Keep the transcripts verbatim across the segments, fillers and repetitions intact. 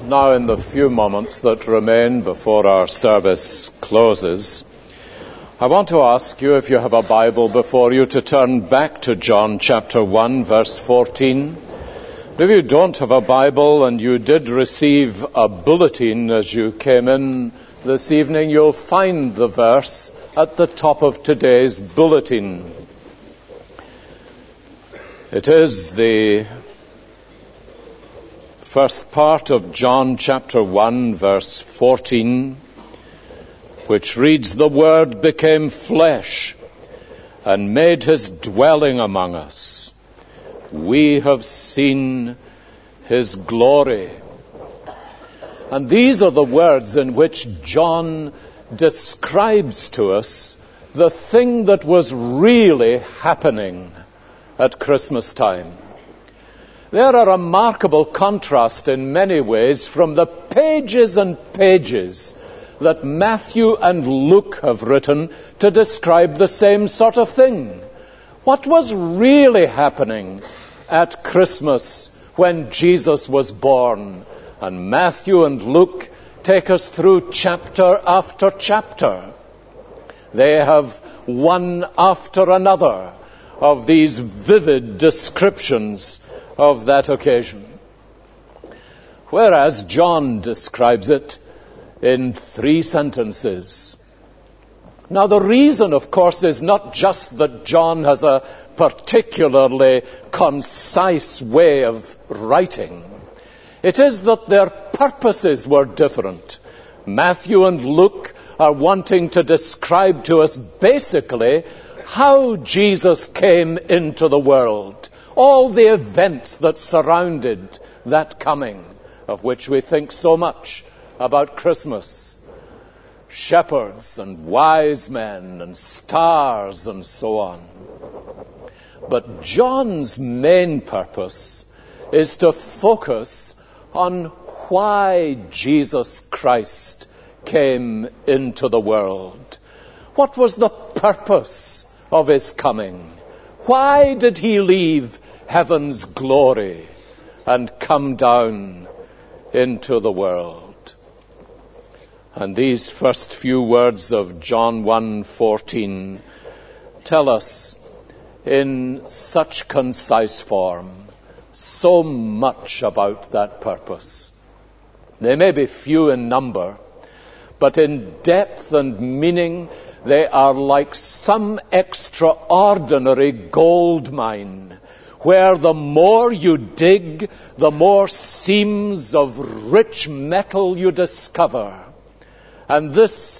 Now, in the few moments that remain before our service closes, I want to ask you, if you have a Bible before you, to turn back to John chapter one, verse fourteen. If you don't have a Bible and you did receive a bulletin as you came in this evening, you'll find the verse at the top of today's bulletin. It is the first part of John chapter one, verse fourteen, which reads, "The Word became flesh and made his dwelling among us. We have seen his glory." And these are the words in which John describes to us the thing that was really happening at Christmas time. They are a remarkable contrast in many ways from the pages and pages that Matthew and Luke have written to describe the same sort of thing. What was really happening at Christmas when Jesus was born? And Matthew and Luke take us through chapter after chapter. They have one after another of these vivid descriptions of that occasion. Whereas John describes it in three sentences. Now, the reason, of course, is not just that John has a particularly concise way of writing. It is that their purposes were different. Matthew and Luke are wanting to describe to us basically how Jesus came into the world, all the events that surrounded that coming, of which we think so much about Christmas. Shepherds and wise men and stars and so on. But John's main purpose is to focus on why Jesus Christ came into the world. What was the purpose of his coming? Why did he leave heaven's glory and come down into the world? And these first few words of John one fourteen tell us in such concise form so much about that purpose. They may be few in number, but in depth and meaning they are like some extraordinary gold mine, where the more you dig, the more seams of rich metal you discover. And this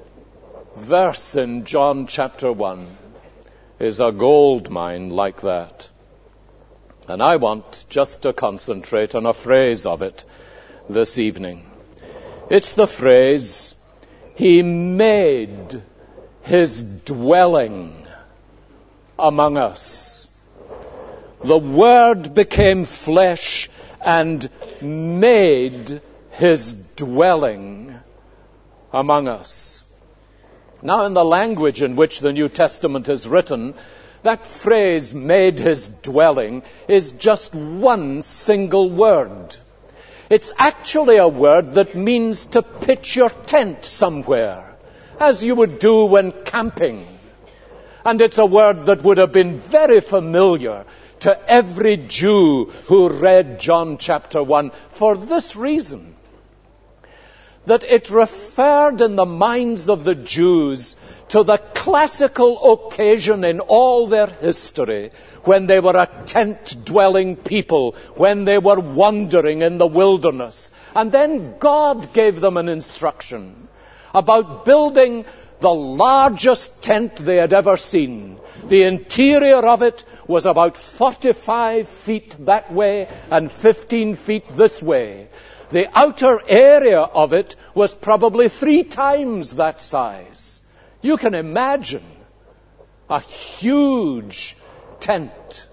verse in John chapter one is a gold mine like that. And I want just to concentrate on a phrase of it this evening. It's the phrase, "He made his dwelling among us." The Word became flesh and made his dwelling among us. Now, in the language in which the New Testament is written, that phrase, "made his dwelling," is just one single word. It's actually a word that means to pitch your tent somewhere, as you would do when camping. And it's a word that would have been very familiar to every Jew who read John chapter one for this reason, that it referred in the minds of the Jews to the classical occasion in all their history when they were a tent-dwelling people, when they were wandering in the wilderness. And then God gave them an instruction about building the largest tent they had ever seen. The interior of it was about forty-five feet that way and fifteen feet this way. The outer area of it was probably three times that size. You can imagine a huge tent.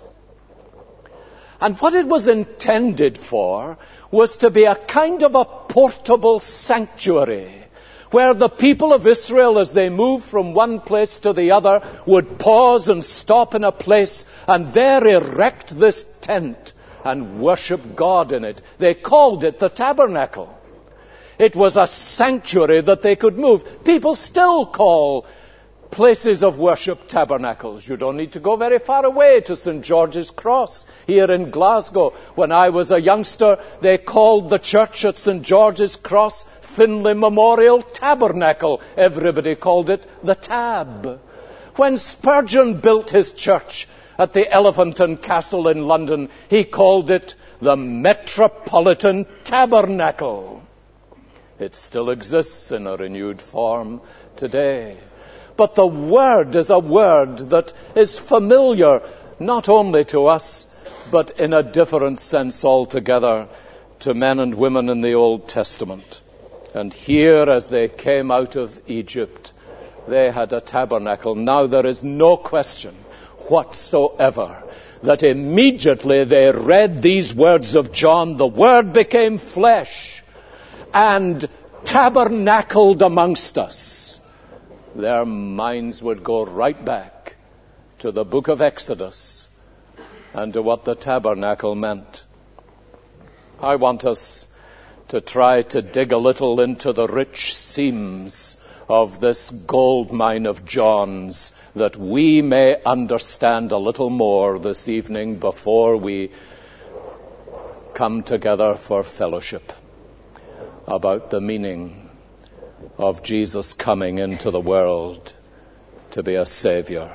And what it was intended for was to be a kind of a portable sanctuary, where the people of Israel, as they moved from one place to the other, would pause and stop in a place and there erect this tent and worship God in it. They called it the tabernacle. It was a sanctuary that they could move. People still call places of worship tabernacles. You don't need to go very far away to Saint George's Cross here in Glasgow. When I was a youngster, they called the church at Saint George's Cross Finlay Memorial Tabernacle. Everybody called it the Tab. When Spurgeon built his church at the Elephant and Castle in London, he called it the Metropolitan Tabernacle. It still exists in a renewed form today. But the word is a word that is familiar not only to us, but in a different sense altogether to men and women in the Old Testament. And here, as they came out of Egypt, they had a tabernacle. Now there is no question whatsoever that immediately they read these words of John, the Word became flesh and tabernacled amongst us. Their minds would go right back to the book of Exodus and to what the tabernacle meant. I want us to try to dig a little into the rich seams of this gold mine of John's, that we may understand a little more this evening before we come together for fellowship about the meaning of Jesus coming into the world to be a Savior.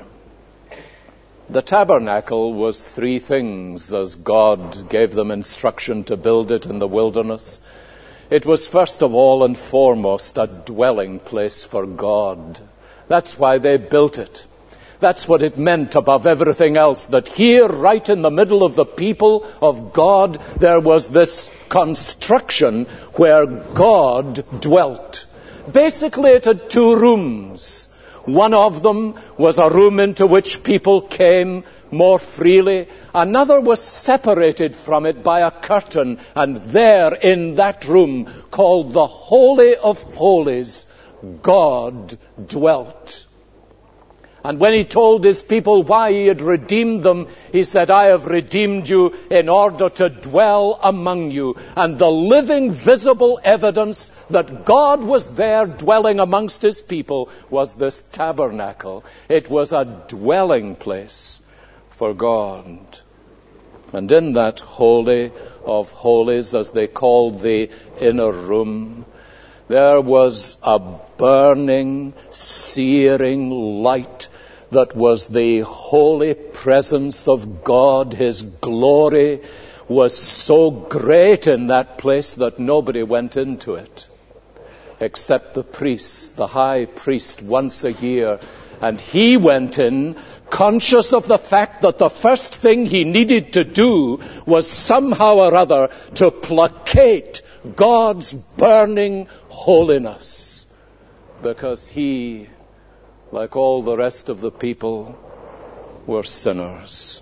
The tabernacle was three things as God gave them instruction to build it in the wilderness. It was first of all and foremost a dwelling place for God. That's why they built it. That's what it meant above everything else, that here, right in the middle of the people of God, there was this construction where God dwelt. Basically, it had two rooms. One of them was a room into which people came more freely. Another was separated from it by a curtain, and there in that room, called the Holy of Holies, God dwelt. And when he told his people why he had redeemed them, he said, I have redeemed you in order to dwell among you. And the living, visible evidence that God was there dwelling amongst his people was this tabernacle. It was a dwelling place for God. And in that Holy of Holies, as they called the inner room, there was a burning, searing light that was the holy presence of God. His glory was so great in that place that nobody went into it except the priest, the high priest, once a year. And he went in conscious of the fact that the first thing he needed to do was somehow or other to placate God's burning holiness, because he, like all the rest of the people, were sinners.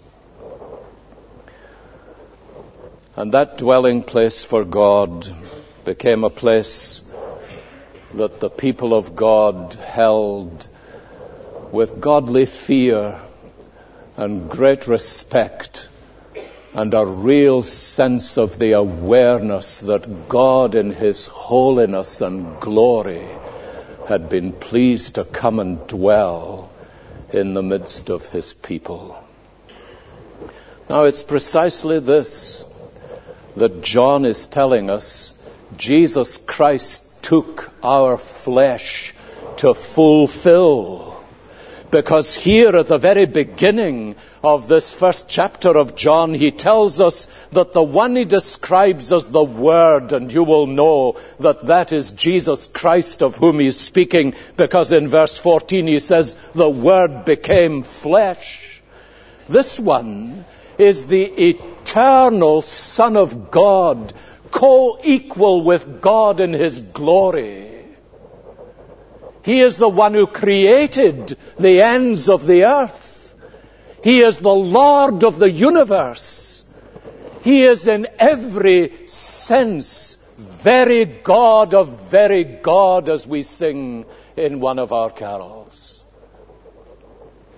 And that dwelling place for God became a place that the people of God held with godly fear and great respect and a real sense of the awareness that God in his holiness and glory had been pleased to come and dwell in the midst of his people. Now it's precisely this that John is telling us. Jesus Christ took our flesh to fulfill. Because here at the very beginning of this first chapter of John, he tells us that the one he describes as the Word, and you will know that that is Jesus Christ of whom he's speaking, because in verse fourteen he says, the Word became flesh. This one is the eternal Son of God, co-equal with God in his glory. He is the one who created the ends of the earth. He is the Lord of the universe. He is in every sense very God of very God, as we sing in one of our carols.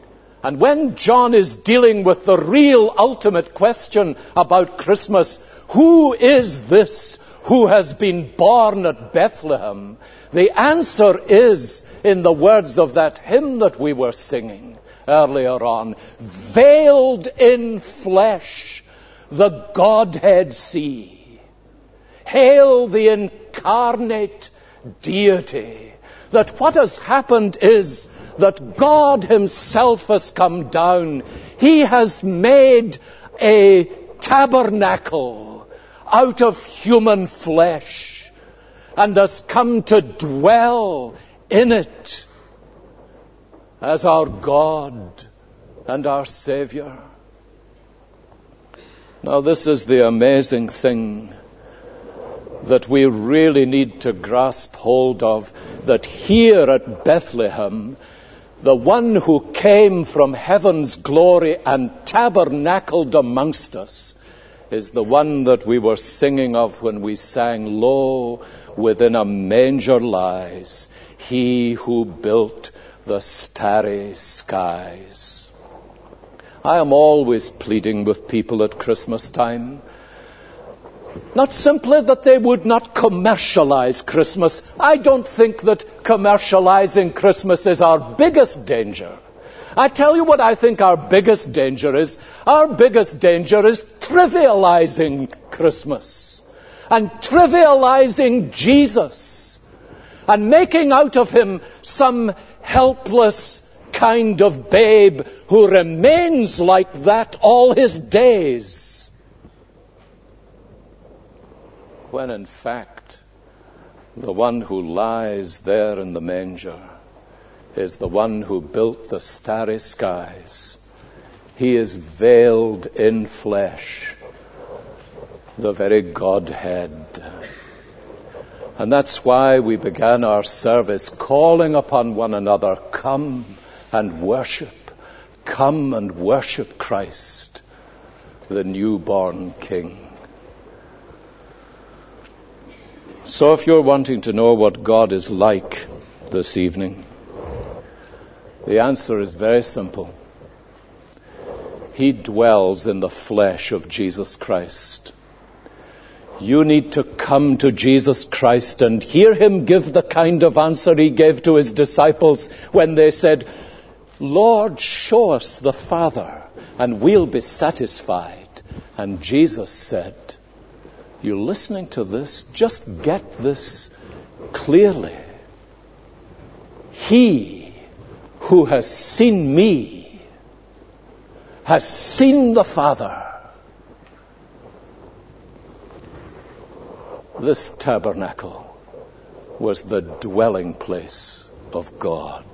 And when John is dealing with the real ultimate question about Christmas, who is this who has been born at Bethlehem? The answer is in the words of that hymn that we were singing earlier on. Veiled in flesh, the Godhead see. Hail the incarnate deity. That what has happened is that God himself has come down. He has made a tabernacle out of human flesh and has come to dwell in it as our God and our Savior. Now, this is the amazing thing that we really need to grasp hold of, that here at Bethlehem, the one who came from heaven's glory and tabernacled amongst us is the one that we were singing of when we sang, Lo, within a manger lies he who built the starry skies. I am always pleading with people at Christmas time, not simply that they would not commercialize Christmas. I don't think that commercializing Christmas is our biggest danger. I tell you what I think our biggest danger is. Our biggest danger is trivializing Christmas and trivializing Jesus and making out of him some helpless kind of babe who remains like that all his days. When in fact, the one who lies there in the manger is the one who built the starry skies. He is veiled in flesh, the very Godhead. And that's why we began our service calling upon one another, come and worship, come and worship Christ, the newborn King. So if you're wanting to know what God is like this evening, the answer is very simple. He dwells in the flesh of Jesus Christ. You need to come to Jesus Christ and hear him give the kind of answer he gave to his disciples when they said, Lord, show us the Father and we'll be satisfied. And Jesus said, you're listening to this? Just get this clearly. He who has seen me has seen the Father. This tabernacle was the dwelling place of God.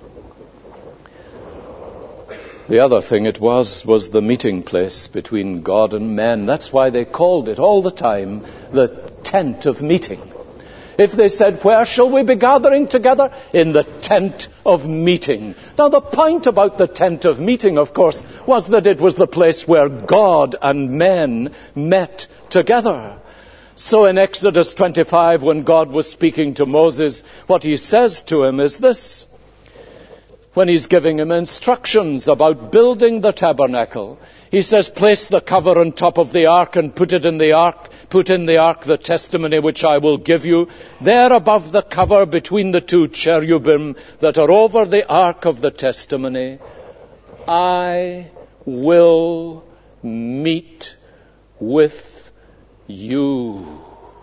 The other thing it was, was the meeting place between God and men. That's why they called it all the time the tent of meeting. If they said, where shall we be gathering together? In the tent of meeting. Now the point about the tent of meeting, of course, was that it was the place where God and men met together. So in Exodus twenty-five, when God was speaking to Moses, what he says to him is this. When he's giving him instructions about building the tabernacle, he says, place the cover on top of the ark and put it in the ark, put in the ark the testimony which I will give you. There above the cover between the two cherubim that are over the ark of the testimony, I will meet with you.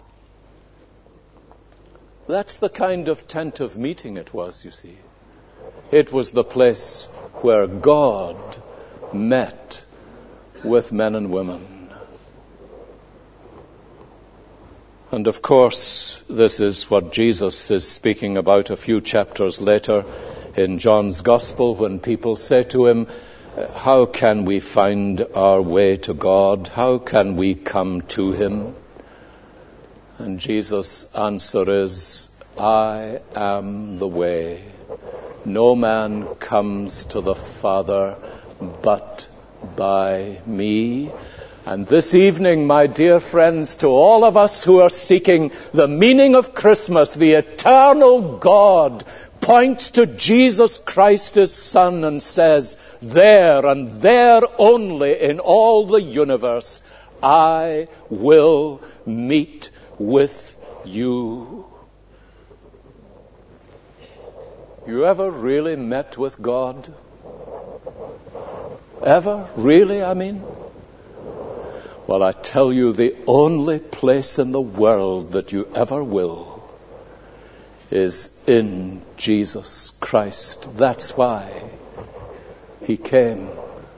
That's the kind of tent of meeting it was, you see. It was the place where God met with men and women. And of course, this is what Jesus is speaking about a few chapters later in John's Gospel when people say to him, how can we find our way to God? How can we come to him? And Jesus' answer is, I am the way. No man comes to the Father but by me. And this evening, my dear friends, to all of us who are seeking the meaning of Christmas, the eternal God points to Jesus Christ, his Son, and says, there and there only in all the universe, I will meet with you. You ever really met with God? Ever? Really, I mean? Well, I tell you, the only place in the world that you ever will is in Jesus Christ. That's why he came.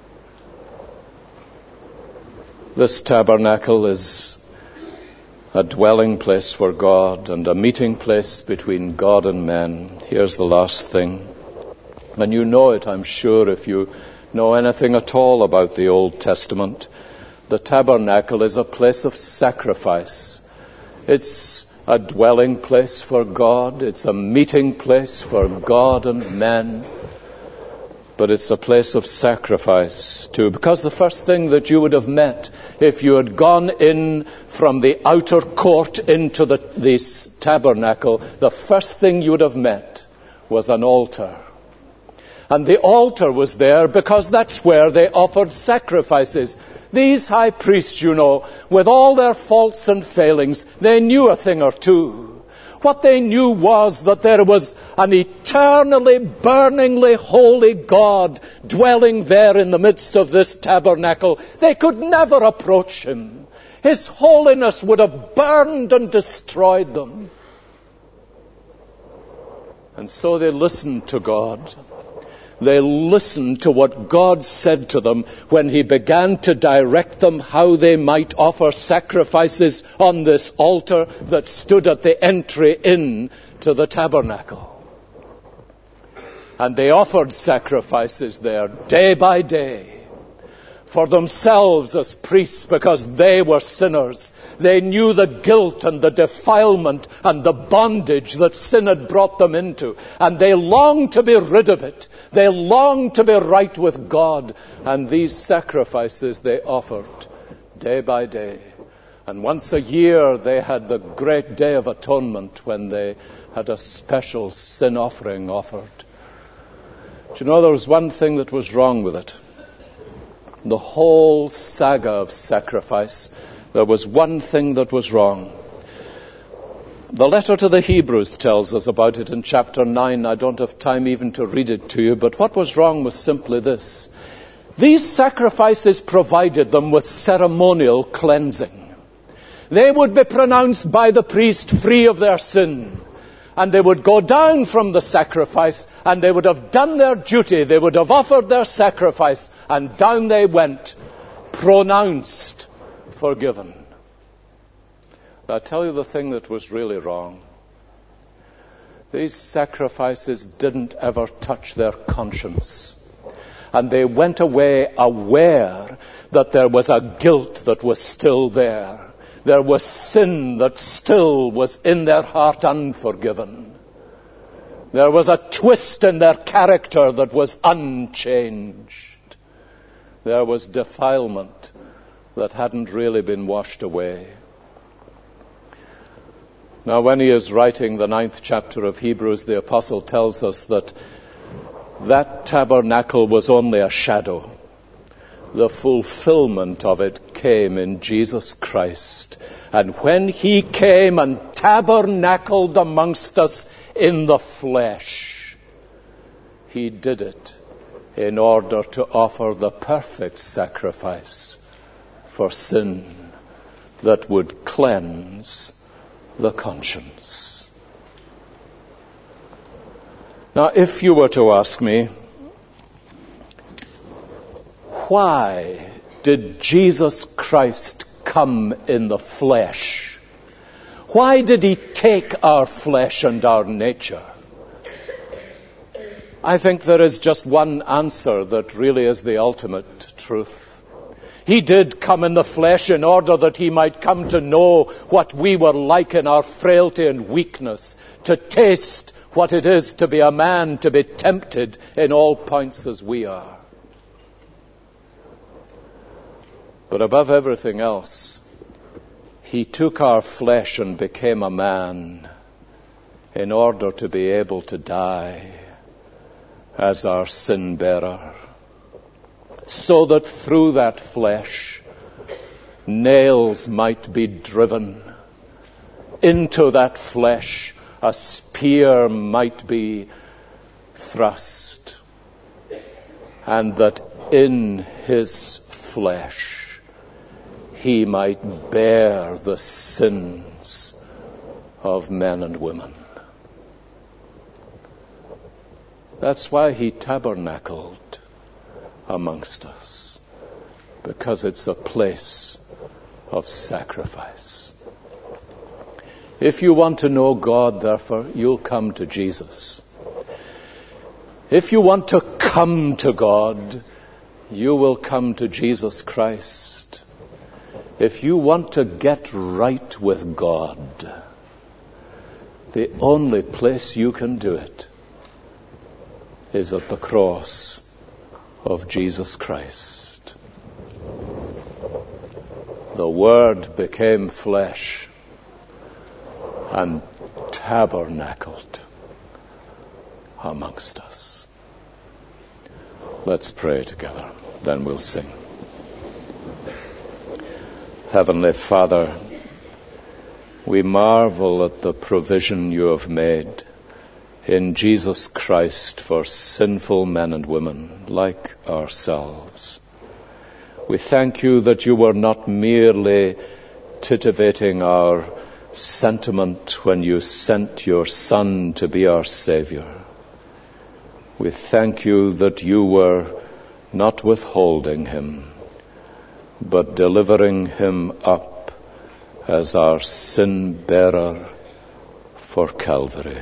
This tabernacle is a dwelling place for God and a meeting place between God and men. Here's the last thing. And you know it, I'm sure, if you know anything at all about the Old Testament. The tabernacle is a place of sacrifice. It's a dwelling place for God. It's a meeting place for God and men. But it's a place of sacrifice too, because the first thing that you would have met if you had gone in from the outer court into the this tabernacle, the first thing you would have met was an altar. And the altar was there because that's where they offered sacrifices. These high priests, you know, with all their faults and failings, they knew a thing or two. What they knew was that there was an eternally, burningly holy God dwelling there in the midst of this tabernacle. They could never approach him. His holiness would have burned and destroyed them. And so they listened to God. They listened to what God said to them when he began to direct them how they might offer sacrifices on this altar that stood at the entry in to the tabernacle. And they offered sacrifices there day by day for themselves as priests, because they were sinners. They knew the guilt and the defilement and the bondage that sin had brought them into. And they longed to be rid of it. They longed to be right with God. And these sacrifices they offered day by day. And once a year they had the great Day of Atonement when they had a special sin offering offered. Do you know, there was one thing that was wrong with it? The whole saga of sacrifice, there was one thing that was wrong. The letter to the Hebrews tells us about it in chapter nine. I don't have time even to read it to you, but what was wrong was simply this. These sacrifices provided them with ceremonial cleansing. They would be pronounced by the priest free of their sin. And they would go down from the sacrifice, and they would have done their duty. They would have offered their sacrifice, and down they went, pronounced forgiven. I'll tell you the thing that was really wrong. These sacrifices didn't ever touch their conscience. And they went away aware that there was a guilt that was still there. There was sin that still was in their heart unforgiven. There was a twist in their character that was unchanged. There was defilement that hadn't really been washed away. Now, when he is writing the ninth chapter of Hebrews, the apostle tells us that that tabernacle was only a shadow. The fulfillment of it came in Jesus Christ. And when he came and tabernacled amongst us in the flesh, he did it in order to offer the perfect sacrifice for sin that would cleanse the conscience. Now, if you were to ask me, why did Jesus Christ come in the flesh? Why did he take our flesh and our nature? I think there is just one answer that really is the ultimate truth. He did come in the flesh in order that he might come to know what we were like in our frailty and weakness, to taste what it is to be a man, to be tempted in all points as we are. But above everything else, he took our flesh and became a man in order to be able to die as our sin bearer, so that through that flesh nails might be driven, into that flesh a spear might be thrust, and that in his flesh he might bear the sins of men and women. That's why he tabernacled amongst us, because it's a place of sacrifice. If you want to know God, therefore, you'll come to Jesus. If you want to come to God, you will come to Jesus Christ. If you want to get right with God, the only place you can do it is at the cross of Jesus Christ. The Word became flesh and tabernacled amongst us. Let's pray together, then we'll sing. Heavenly Father, we marvel at the provision you have made in Jesus Christ for sinful men and women like ourselves. We thank you that you were not merely titivating our sentiment when you sent your Son to be our Savior. We thank you that you were not withholding him, but delivering him up as our sin bearer for Calvary.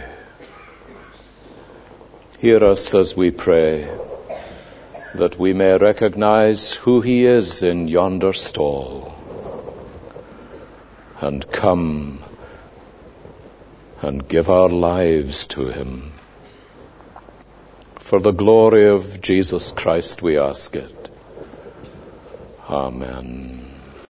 Hear us as we pray, that we may recognize who he is in yonder stall, and come and give our lives to him. For the glory of Jesus Christ we ask it. Amen.